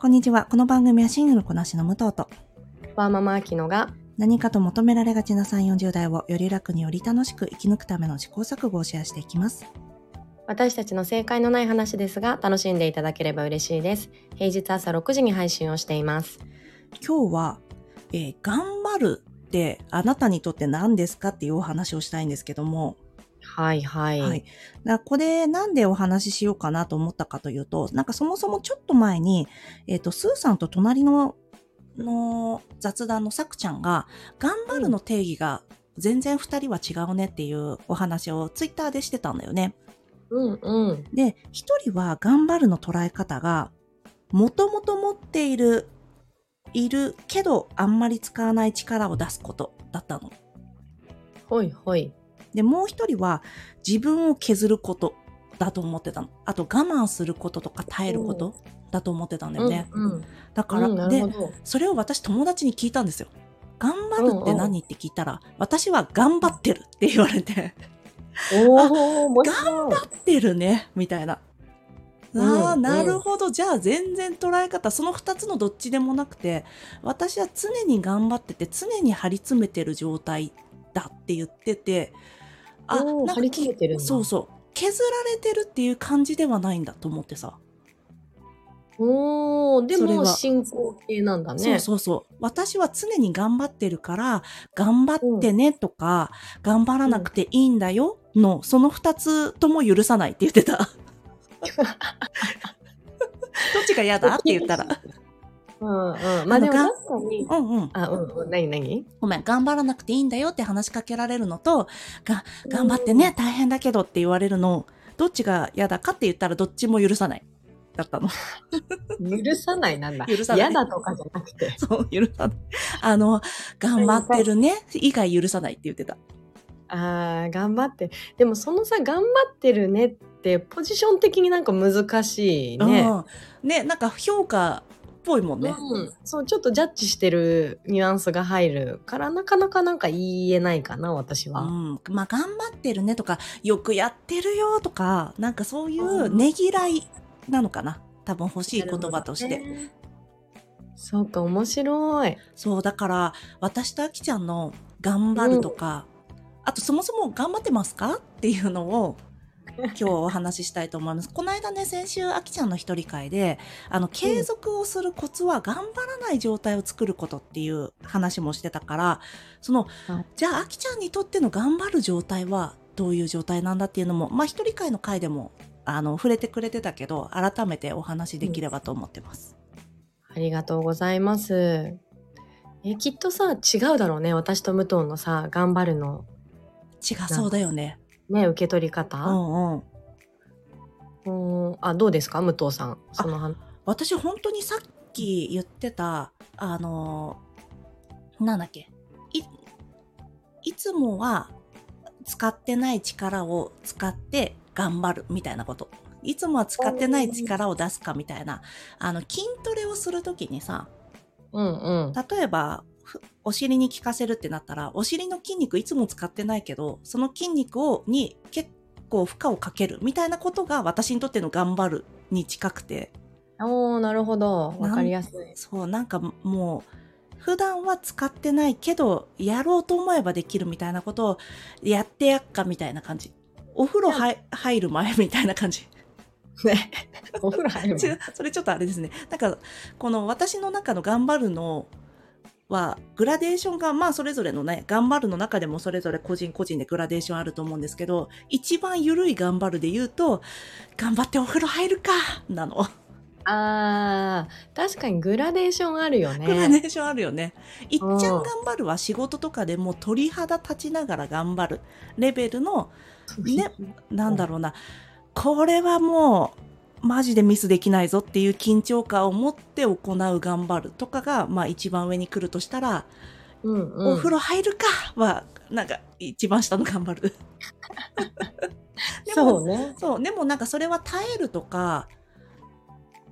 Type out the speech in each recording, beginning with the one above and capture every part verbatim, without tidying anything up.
こんにちは。この番組はシングルこなしの武藤とワーママアキノが何かと求められがちなさんじゅう、よんじゅう代をより楽により楽しく生き抜くための試行錯誤をシェアしていきます。 私たちの正解のない話ですが楽しんでいただければ嬉しいです。平日朝ろくじに配信をしています。 今日は、えー、頑張るってあなたにとって何ですかっていうお話をしたいんですけども、 はいはい。 はい。だこれなんでお話ししようかなと思ったかというと、なんかそもそもちょっと前に、えっと、スーさんと隣のの雑談のさくちゃんが、頑張るの定義が全然二人は違うねっていうお話をツイッターでしてたんだよね。 うんうん。 で、一人は頑張るの捉え方が、もともと持っている、いるけどあんまり使わない力を出すことだったの。 ほいほい。 で、もう一人は自分を削ることだと思ってたの。あと我慢することとか耐えることだと思ってたんだよね。 うんうん、 だから、 うん、なるほど。 で、それを私友達に聞いたんですよ。頑張るって何って聞いたら、私は頑張ってるって言われて。 おお、面白頑い。 張ってるね、みたいな。ああ、 うんなるほど。じゃあ全然捉え方、その二つのどっちでもなくて、私は常に頑張ってて、常に張り詰めてる状態だって言ってて、あ、 おー、 なんか張り詰めてるんだ。 そうそう。削られてるっていう感じではないんだと思ってさ。 おー、でもそれは進行形なんだね。 そうそうそう。私は常に頑張ってるから、頑張ってねとか、うん、頑張らなくていいんだよの、その二つとも許さないって言ってた。どっちが嫌だって言ったら。 うんうん。まあでも確かに。 うんうん。 あ、うんうん。何何？ ごめん、頑張らなくていいんだよって話しかけられるのと、が、頑張ってね、大変だけどって言われるの、どっちが嫌だかって言ったらどっちも許さない。だったの。 許さないなんだ。 許さない。 嫌だとかじゃなくて。 そう、許さない。あの、頑張ってるね、以外許さないって言ってた。 あー、頑張って。でもそのさ、頑張ってるねってポジション的になんか難しいね。 うん、ね、なんか評価っぽいもんね。 うん。そう、ちょっとジャッジしてるニュアンスが入るからなかなかなんか言えないかな、私は。 うん。まあ、頑張ってるねとか、よくやってるよとか、なんかそういうねぎらいなのかな。多分欲しい言葉として。 ね、そうか、面白い。 そう、だから、私とあきちゃんの頑張るとか、うん、あとそもそも頑張ってますかっていうのを、今日お話ししたいと思います。この間ね、先週あきちゃんの一人会で、あの、継続をするコツは頑張らない状態を作ることっていう話もしてたから、その、はい、じゃああきちゃんにとっての頑張る状態はどういう状態なんだっていうのも、まあ一人会の会でも、あの、触れてくれてたけど、改めてお話できればと思ってます。 うん、ありがとうございます。え、きっとさ、違うだろうね。私と武藤のさ、頑張るの。 違そうだよね。 ね、受け取り方。 うんうん。うん、あ、どうですか武藤さん。その私本当にさっき言ってた、あの、なんだっけ。い、いつもは使ってない力を使って頑張るみたいなこと。いつもは使ってない力を出すかみたいな。あの、筋トレをするときにさ、 うんうん、 例えば、お尻に効かせるってなったら、お尻の筋肉いつも使ってないけど、その筋肉を、に結構負荷をかけるみたいなことが私にとっての頑張るに近くて。 おー、なるほど。わかりやすい。 そう、なんかもう、普段は使ってないけど、やろうと思えばできるみたいなことをやってやっかみたいな感じ。お風呂は入る前みたいな感じ。 ね。お風呂入る前。 それちょっとあれですね。なんか、この私の中の頑張るのは、グラデーションが、まあそれぞれのね、頑張るの中でもそれぞれ個人個人でグラデーションあると思うんですけど、一番緩い頑張るで言うと、頑張ってお風呂入るかなの。 あー、確かにグラデーションあるよね。 グラデーションあるよね。いっちゃん頑張るは仕事とかでも鳥肌立ちながら頑張るレベルの、ね、なんだろうな。これはもう、マジでミスできないぞっていう緊張感を持って行う頑張るとかが、まあ一番上に来るとしたら、 うんうん、 お風呂入るかは、なんか一番下の頑張る。でもそうね。 そう、でもなんかそれは耐えるとか、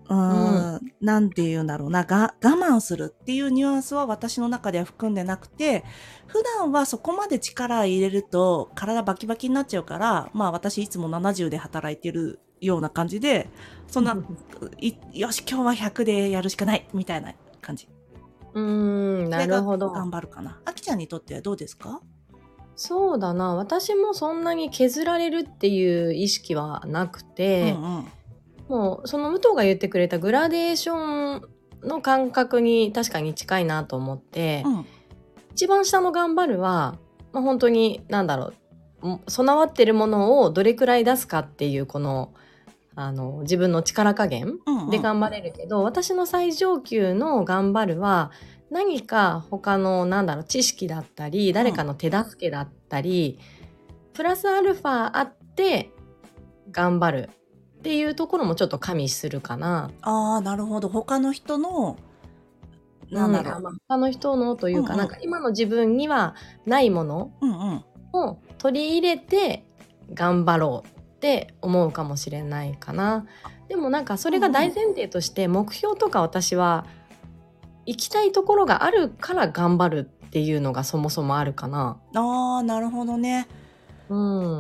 うーん、なんて言うんだろうな、が、我慢するっていうニュアンスは私の中では含んでなくて、普段はそこまで力入れると体バキバキになっちゃうから、まあ私いつもななじゅうで働いてるような感じで、そんな、いよし今日はひゃくでやるしかないみたいな感じ。 うーん、なるほど。 頑張るかな。あきちゃんにとってはどうですか？ そうだな。私もそんなに削られるっていう意識はなくて、 うんうん、 もうその武藤が言ってくれたグラデーションの感覚に確かに近いなと思って、 うん、 一番下の頑張るは、まあ、本当に何だろう、備わってるものをどれくらい出すかっていうこのあの自分の力加減で頑張れるけど、うんうん、私の最上級の頑張るは何か他のなんだろう知識だったり誰かの手助けだったり、うん、プラスアルファあって頑張るっていうところもちょっと加味するかな。 ああ、なるほど。他の人のなんだろう、 うん、他の人のというか、うんうん、なんか今の自分にはないものを取り入れて頑張ろうって思うかもしれないかな。でもなんかそれが大前提として目標とか私は行きたいところがあるから頑張るっていうのがそもそもあるかな。 ああ、なるほどね。 うん。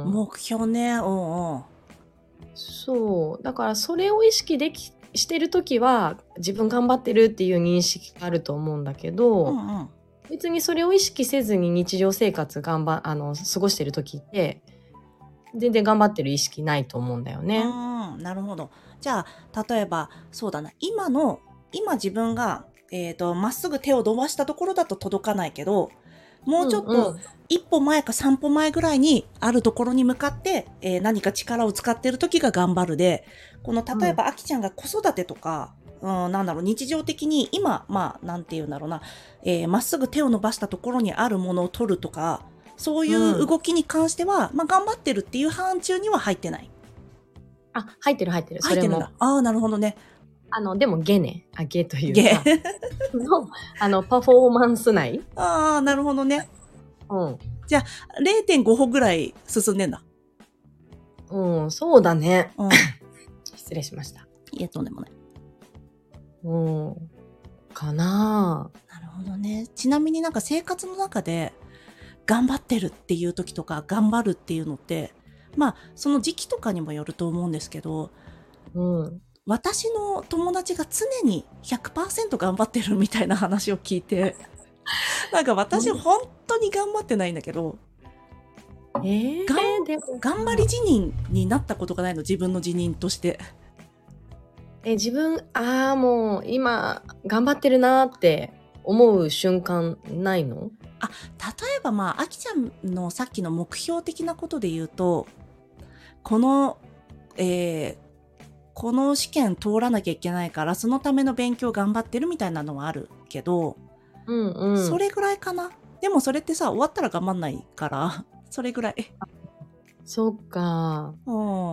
目標ね。うんうん。 そう。だからそれを意識できしてるときは自分頑張ってるっていう認識があると思うんだけど、うんうん、別にそれを意識せずに日常生活頑張あの過ごしてるときって全然頑張ってる意識ないと思うんだよね。 うん、なるほど。じゃあ例えばそうだな、今の今自分がえっとまっすぐ手を伸ばしたところだと届かないけど、もうちょっと一歩前か三歩前ぐらいにあるところに向かって、えー、何か力を使ってる時が頑張るで、この例えばあきちゃんが子育てとか、うん、なんだろう、日常的に今、まあ、なんて言うんだろうな、えー、まっすぐ手を伸ばしたところにあるものを取るとか、そういう動きに関しては、うん、まあ、頑張ってるっていう範疇には入ってない。 あ、入ってる入ってる。 入ってるんだ。ああ、なるほどね。 あの、でもゲね。あ、ゲというか。ゲの、あの、パフォーマンス内。 ああ、なるほどね。 うん。 じゃあ、れいてんご 歩ぐらい進んでんだ。 うん、そうだね。うん、失礼しました。 いえ、とんでもない。 うん。かなぁ。 なるほどね。ちなみになんか生活の中で、頑張ってるっていう時とか、頑張るっていうのって、まあ、その時期とかにもよると思うんですけど、うん。私の友達が常に ひゃくパーセント 頑張ってるみたいな話を聞いて、なんか私本当に頑張ってないんだけど、 えー、 がんで頑張り辞任になったことがないの、自分の辞任として。 え、自分、ああ、もう今頑張ってるなって思う瞬間ないの？ あ、例えばまあ、あきちゃんのさっきの目標的なことで言うと、この、えー、この試験通らなきゃいけないから、そのための勉強頑張ってるみたいなのはあるけど、 うんうん、 それぐらいかな。でもそれってさ、終わったら頑張んないから、それぐらい。 そっか。 うん。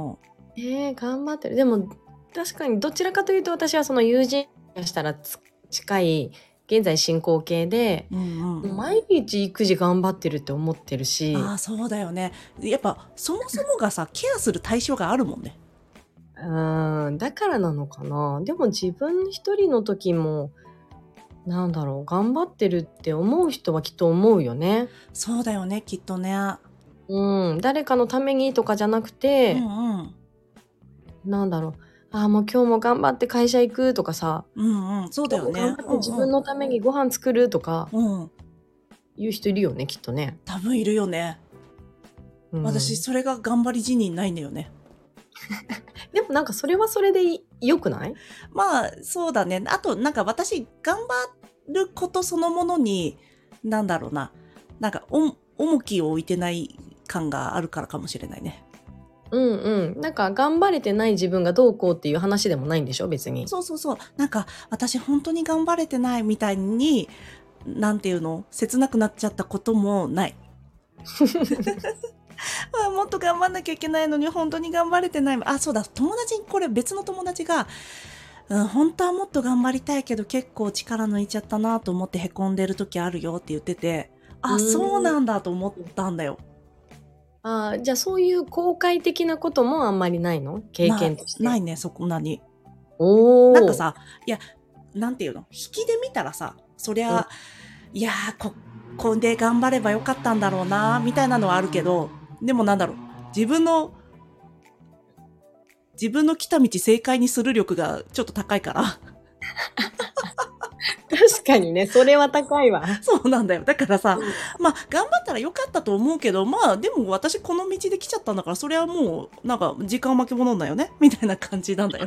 えー、頑張ってる。でも、確かにどちらかというと私はその友人がしたら近い現在進行形で、うんうん、毎日育児頑張ってるって思ってるし。 ああ、そうだよね。やっぱそもそもがさ、ケアする対象があるもんね。 うん、だからなのかな。でも自分一人の時もなんだろう、頑張ってるって思う人はきっと思うよね。 そうだよね、きっとね。 うん、誰かのためにとかじゃなくて、 うんうん、 なんだろう、ああもう今日も頑張って会社行くとかさ、 うんうん、そうだよね。 頑張って自分のためにご飯作るとか、うんうん、言う人いるよね、きっとね。 多分いるよね。うん、私それが頑張り辞任ないんだよね。 でもなんかそれはそれで良くない？ まあそうだね。あとなんか私頑張ることそのものになんだろうな、なんかお重きを置いてない感があるからかもしれないね。 うんうん。なんか頑張れてない自分がどうこうっていう話でもないんでしょ、別に。 そうそうそう。なんか私本当に頑張れてないみたいに、なんていうの、切なくなっちゃったこともない。あ、もっと頑張んなきゃいけないのに本当に頑張れてない。あ、そうだ、友達、これ別の友達が、うん、本当はもっと頑張りたいけど結構力抜いちゃったなと思ってへこんでる時あるよって言ってて、あ、そうなんだと思ったんだよ。 あ、じゃあそういう公開的なこともあんまりないの？経験として。 ないね、そこなに。 おー。 なんかさ、いや、なんていうの、引きで見たらさ、そりゃ、いやー、こ、こんで頑張ればよかったんだろうな、みたいなのはあるけど、でもなんだろう、自分の、自分の来た道正解にする力がちょっと高いから。 確かにね、それは高いわ。 そうなんだよ。だからさ、まあ、頑張ったらよかったと思うけど、まあ、でも私この道で来ちゃったんだから、それはもう、なんか、時間巻き戻んだよねみたいな感じなんだよ。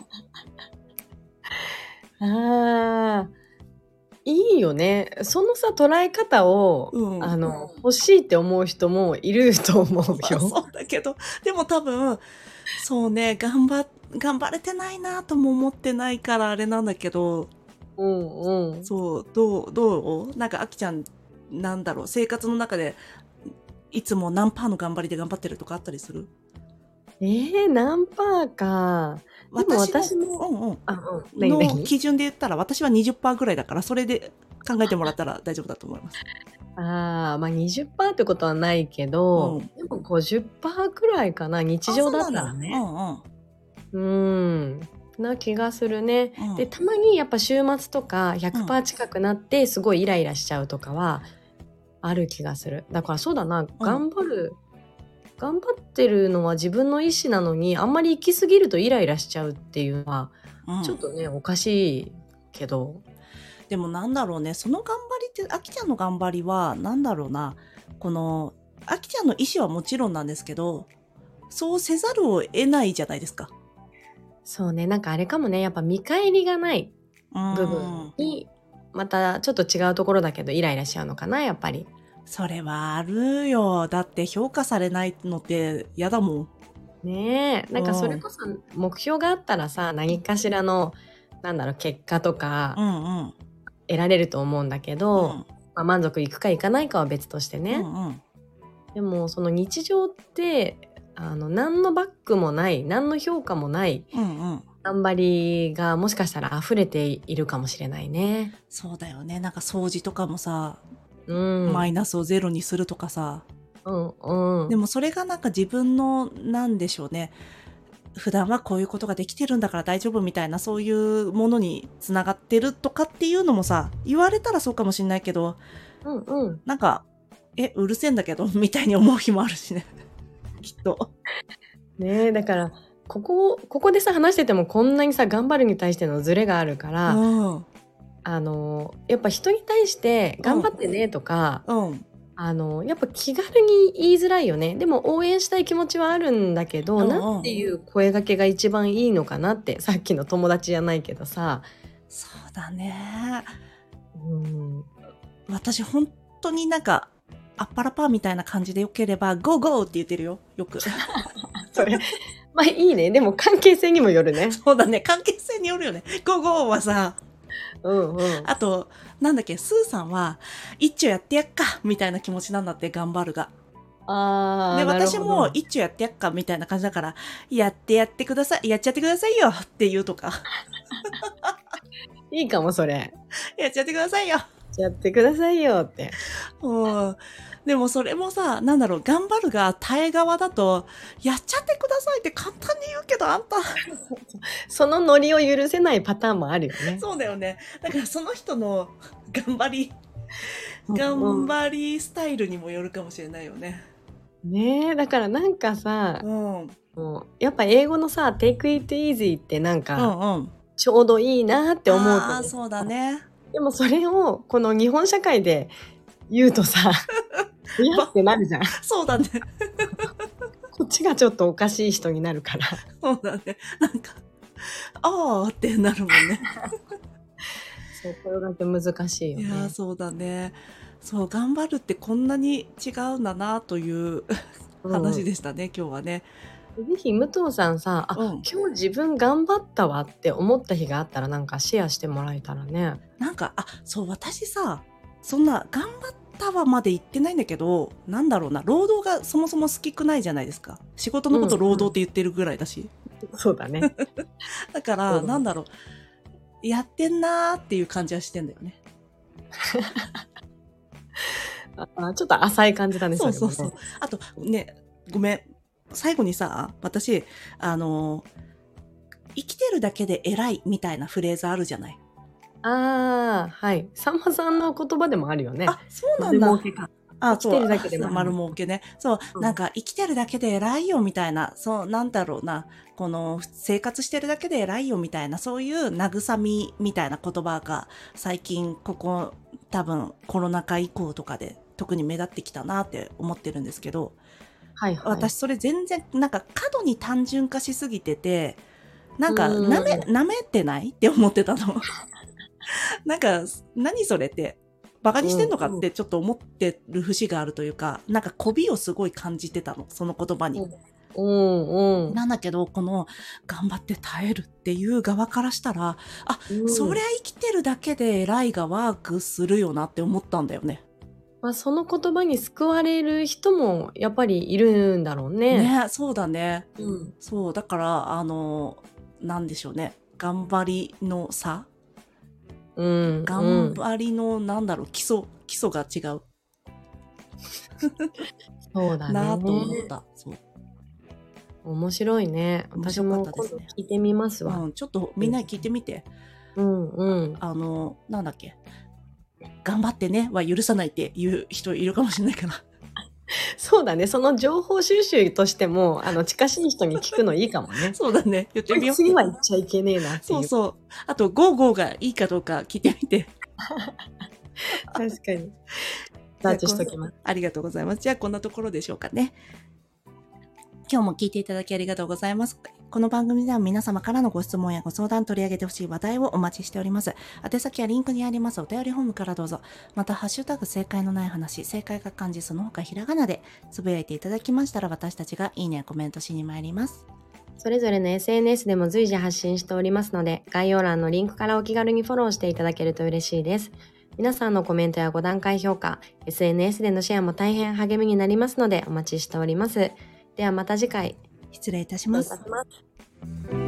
ああ、いいよね。そのさ、捉え方を、 うん。 あの、欲しいって思う人もいると思うまあ、 よ。 そうだけど、でも多分、そうね、頑張、頑張れてないなとも思ってないからあれなんだけど、 うんうん。 そう、どう、どうなんか、あきちゃん、なんだろう、生活の中で、いつも何パーの頑張りで頑張ってるとかあったりする？ えー、何パーか。でも私の、 私も、 うんうん。 あ、うん。何の何基準で言ったら、私はにじゅっパーセントぐらいだから、それで考えてもらったら大丈夫だと思います。 ああ、まあにじゅっパーセントってことはないけうど、 ん。 でもごじゅっパーセントくらいかな、日あ、 常だっそうなんだ。 たらね。 うんうん。 うーん。な気がするね。 うんで、たまにやっぱ週末とかうんひゃくパーセント近くなってすごいイライラしちゃうとかはある気がする。だからそうだな、 うん頑張る、頑張ってるのは自分の意思なのに、あんまり行き過ぎるとイライラしちゃうっていうのは、 うん。 ちょっとね、おかしいけど。 でもなんだろうね、その頑張りって、あきちゃんの頑張りは、なんだろうな、この、あきちゃんの意思はもちろんなんですけど、そうせざるを得ないじゃないですか。 そうね、なんかあれかもね、やっぱ見返りがないうん。 部分に、またちょっと違うところだけどイライラしちゃうのかな、やっぱり。 それはあるよ。だって評価されないのって嫌だもん。 ねえ、なんかそれこそ目標があったらさ、何かしらの、なんだろう、結果とかうんうん。 得られると思うんだけうど、 ん。 まあ、満足いくかいかないかは別としてうね。 んうん。 でもその日常ってあの何のバックもない何の評価もないうんうん。 頑張りがもしかしたら溢れているかもしれないね。 そうだよね。なんか掃除とかもさ、 うん。 マイナスをゼロにするとかさ。 うんうん。 でもそれがなんか自分の、なんでしょうね。普段はこういうことができてるんだから大丈夫みたいな、そういうものにつながってるとかっていうのもさ、言われたらそうかもしんないけど、 うんうん。 なんか、え、うるせえんだけど、みたいに思う日もあるしね。きっと。 ねえ、だからここここでさ話しててもこんなにさ頑張るに対してのズレがあるかうら、 ん。 あのやっぱ人に対して頑張ってねとか、 うん。 あのやっぱ気軽に言いづらいよね。でも応援したい気持ちはあるんだけど、 うんうんなんていう声掛けが一番いいのかなって、さっきの友達じゃないけどさ。 そうだね。 うん。 私本当になんか、あっぱらパーみたいな感じでよければ、ゴーゴーって言ってるよ。よく。 それまあいいね。でも関係性にもよるね。 そうだね。関係性によるよね。ゴーゴーはさ、 うんうん。 あと、なんだっけ、スーさんは、一丁やってやっかみたいな気持ちなんだって、頑張るが。 ああ。 で、 なるほど私も一丁やってやっかみたいな感じだから、やってやってください。やっちゃってくださいよって言うとか。 いいかもそれ。 やっちゃってくださいよ。 やってくださいよって。 うん。でもそれもさ、なんだろう、頑張るが耐え側だと、やっちゃってくださいって簡単に言うけど、あんた。 そのノリを許せないパターンもあるよね。 そうだよね。だからその人の頑張り、 うん頑張りスタイルにもよるかもしれないよね。 ねえ、だからなんかさ、 うん。うんもうやっぱ英語のさ、take it easy ってなんうか、 ん。 ちょうどいいなって思うけど、 ああ、そうだね。 でもそれをこの日本社会で言うとさ、いやってなるじゃん。 そうだね。 こっちがちょっとおかしい人になるから。 そうだね。なんか、ああってなるもんね。 そう、これだけ難しいよいやー、 ね。 そうだね。そう、頑張るってこんなに違うんだなという話でしたね、今日はね。 ぜひ武藤さんさ、あ、 うん今日自分頑張ったわって思った日があったらなんかシェアしてもらえたらね。 なんか、あ、そう、私さ、そんな、頑張ったわまで言ってないんだけど、なんだろうな、労働がそもそも好きくないじゃないですか。仕事のこと労働って言ってるぐらいだし。 そうだね。 だから、 そうだねなんだろう、やってんなーっていう感じはしてんだよね。 あ、ちょっと浅い感じだね。 そうそうそうれもね。 あと、ね、ごめん。最後にさ、私、あの、 生きてるだけで偉いみたいなフレーズあるじゃない。 ああ、はい。さんまさんの言葉でもあるよね。 あ、そうなんだ。 丸儲けか。 あ、 生きてるだけでそう、 も丸儲けね。そう、 うん、 なんか生きてるだけで偉いよみたいな、そう、なんだろうな、この生活してるだけで偉いよみたいな、そういう慰みみたいな言葉が最近ここ多分コロナ禍以降とかで特に目立ってきたなって思ってるんですけど、 はいはい。 私それ全然なんか過度に単純化しすぎてて、なんかなめ、なめてないって思ってたの。なんか、何それって、バカにしてんのかってちょっと思ってる節があるというか、なんか媚びをすごい感じてたの、その言葉に。 うんうん、 なんだけど、この、頑張って耐えるっていう側からしたら、あ、うん、そりゃ生きてるだけで偉いがワークするよなって思ったんだよね。 まあ、その言葉に救われる人もやっぱりいるんだろうね。 ね、そうだね。うん、そう、だから、あの、なんでしょうね。頑張りの差うん、 頑張りの、なんだろう、基礎、基礎が違う。 そうだね。 なぁと思った。そう。 面白いね。私も今度聞いてみますわ。 うん、ちょっとみんな聞いてみて。 うんうん。 あの、なんだっけ。頑張ってねは許さないっていう人いるかもしれないから。 そうだね。その情報収集としても、あの、近しい人に聞くのいいかもね。 そうだね。言ってみよう。 次は言っちゃいけねえなっていう。 そうそう。あと、ゴーゴーがいいかどうか聞いてみて。 確かに。サーチしときます。 ありがとうございます。じゃあ、こんなところでしょうかね。今日も聞いていただきありがとうございます。この番組では皆様からのご質問やご相談、取り上げてほしい話題をお待ちしております。宛先はリンクにありますお便りフォームからどうぞ。また、ハッシュタグ正解のない話、正解が漢字その他ひらがなでつぶやいていただきましたら、私たちがいいねやコメントしに参ります。 それぞれの エスエヌエス でも随時発信しておりますので、概要欄のリンクからお気軽にフォローしていただけると嬉しいです。皆さんのコメントやご段階評価、エスエヌエス でのシェアも大変励みになりますのでお待ちしております。ではまた次回。 失礼いたします。 失礼いたします。